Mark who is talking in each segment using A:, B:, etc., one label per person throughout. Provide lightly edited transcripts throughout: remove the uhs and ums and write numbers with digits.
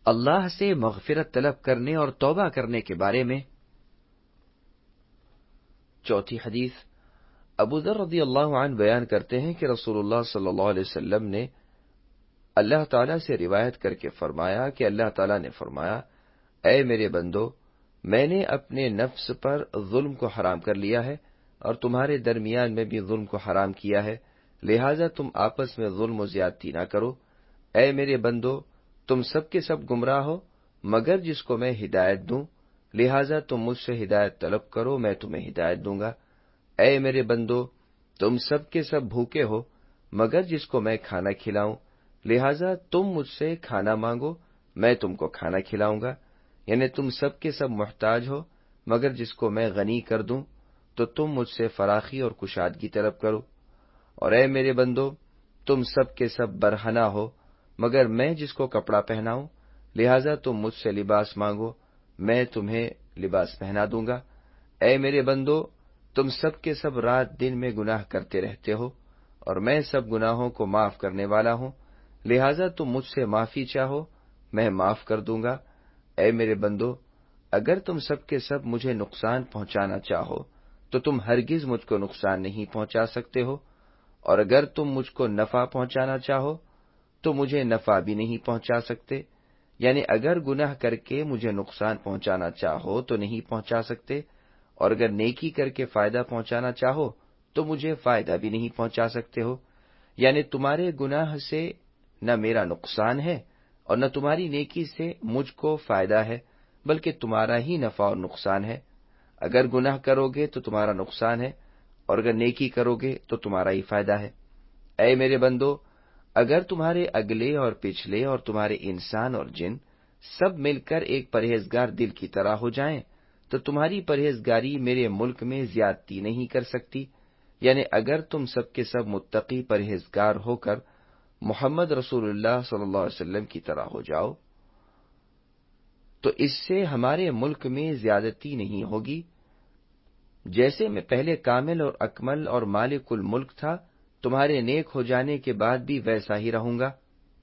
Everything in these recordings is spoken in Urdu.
A: اللہ سے مغفرت طلب کرنے اور توبہ کرنے کے بارے میں چوتھی حدیث، ابو ذر رضی اللہ عنہ بیان کرتے ہیں کہ رسول اللہ صلی اللہ علیہ وسلم نے اللہ تعالیٰ سے روایت کر کے فرمایا کہ اللہ تعالیٰ نے فرمایا، اے میرے بندو، میں نے اپنے نفس پر ظلم کو حرام کر لیا ہے اور تمہارے درمیان میں بھی ظلم کو حرام کیا ہے، لہذا تم آپس میں ظلم و زیادتی نہ کرو۔ اے میرے بندو، تم سب کے سب گمراہ ہو مگر جس کو میں ہدایت دوں، لہذا تم مجھ سے ہدایت طلب کرو، میں تمہیں ہدایت دوں گا۔ اے میرے بندو، تم سب کے سب بھوکے ہو مگر جس کو میں کھانا کھلاؤں، لہذا تم مجھ سے کھانا مانگو، میں تم کو کھانا کھلاؤں گا۔ یعنی تم سب کے سب محتاج ہو مگر جس کو میں غنی کر دوں تو تم مجھ سے فراخی اور کشادگی طلب کرو۔ اور اے میرے بندو، تم سب کے سب برہنہ ہو مگر میں جس کو کپڑا پہناؤں، لہذا تم مجھ سے لباس مانگو، میں تمہیں لباس پہنا دوں گا۔ اے میرے بندو، تم سب کے سب رات دن میں گناہ کرتے رہتے ہو اور میں سب گناہوں کو معاف کرنے والا ہوں، لہذا تم مجھ سے معافی چاہو، میں معاف کر دوں گا۔ اے میرے بندو، اگر تم سب کے سب مجھے نقصان پہنچانا چاہو تو تم ہرگز مجھ کو نقصان نہیں پہنچا سکتے ہو، اور اگر تم مجھ کو نفع پہنچانا چاہو تو مجھے نفع بھی نہیں پہنچا سکتے۔ یعنی اگر گناہ کر کے مجھے نقصان پہنچانا چاہو تو نہیں پہنچا سکتے، اور اگر نیکی کر کے فائدہ پہنچانا چاہو تو مجھے فائدہ بھی نہیں پہنچا سکتے ہو۔ یعنی تمہارے گناہ سے نہ میرا نقصان ہے اور نہ تمہاری نیکی سے مجھ کو فائدہ ہے، بلکہ تمہارا ہی نفع اور نقصان ہے۔ اگر گناہ کرو گے تو تمہارا نقصان ہے، اور اگر نیکی کرو گے تو تمہارا ہی فائدہ ہے۔ اے میرے بندو، اگر تمہارے اگلے اور پچھلے اور تمہارے انسان اور جن سب مل کر ایک پرہیزگار دل کی طرح ہو جائیں تو تمہاری پرہیزگاری میرے ملک میں زیادتی نہیں کر سکتی۔ یعنی اگر تم سب کے سب متقی پرہیزگار ہو کر محمد رسول اللہ صلی اللہ علیہ وسلم کی طرح ہو جاؤ تو اس سے ہمارے ملک میں زیادتی نہیں ہوگی۔ جیسے میں پہلے کامل اور اکمل اور مالک الملک تھا، تمہارے نیک ہو جانے کے بعد بھی ویسا ہی رہوں گا۔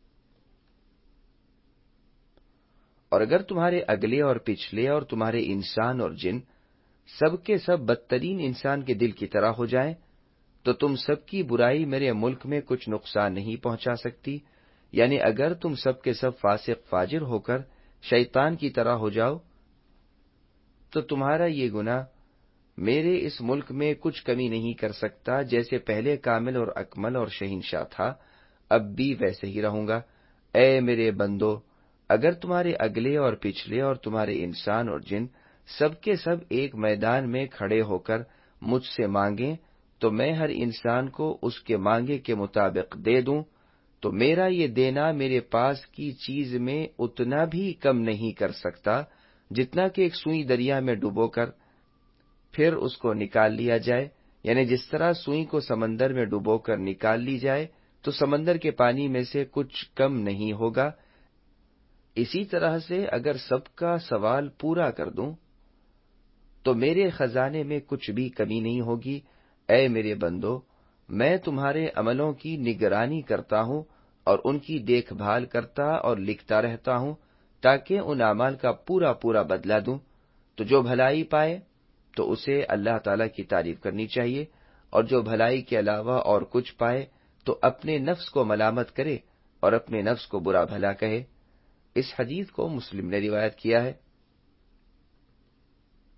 A: اور اگر تمہارے اگلے اور پچھلے اور تمہارے انسان اور جن سب کے سب بدترین انسان کے دل کی طرح ہو جائیں تو تم سب کی برائی میرے ملک میں کچھ نقصان نہیں پہنچا سکتی۔ یعنی اگر تم سب کے سب فاسق فاجر ہو کر شیطان کی طرح ہو جاؤ تو تمہارا یہ گناہ میرے اس ملک میں کچھ کمی نہیں کر سکتا۔ جیسے پہلے کامل اور اکمل اور شہنشاہ تھا، اب بھی ویسے ہی رہوں گا۔ اے میرے بندو، اگر تمہارے اگلے اور پچھلے اور تمہارے انسان اور جن سب کے سب ایک میدان میں کھڑے ہو کر مجھ سے مانگیں تو میں ہر انسان کو اس کے مانگے کے مطابق دے دوں، تو میرا یہ دینا میرے پاس کی چیز میں اتنا بھی کم نہیں کر سکتا جتنا کہ ایک سوئی دریا میں ڈبو کر پھر اس کو نکال لیا جائے۔ یعنی جس طرح سوئی کو سمندر میں ڈبو کر نکال لی جائے تو سمندر کے پانی میں سے کچھ کم نہیں ہوگا، اسی طرح سے اگر سب کا سوال پورا کر دوں تو میرے خزانے میں کچھ بھی کمی نہیں ہوگی۔ اے میرے بندو، میں تمہارے عملوں کی نگرانی کرتا ہوں اور ان کی دیکھ بھال کرتا اور لکھتا رہتا ہوں تاکہ ان اعمال کا پورا پورا بدلہ دوں۔ تو جو بھلائی پائے تو اسے اللہ تعالیٰ کی تعریف کرنی چاہیے، اور جو بھلائی کے علاوہ اور کچھ پائے تو اپنے نفس کو ملامت کرے اور اپنے نفس کو برا بھلا کہے۔ اس حدیث کو مسلم نے روایت کیا ہے۔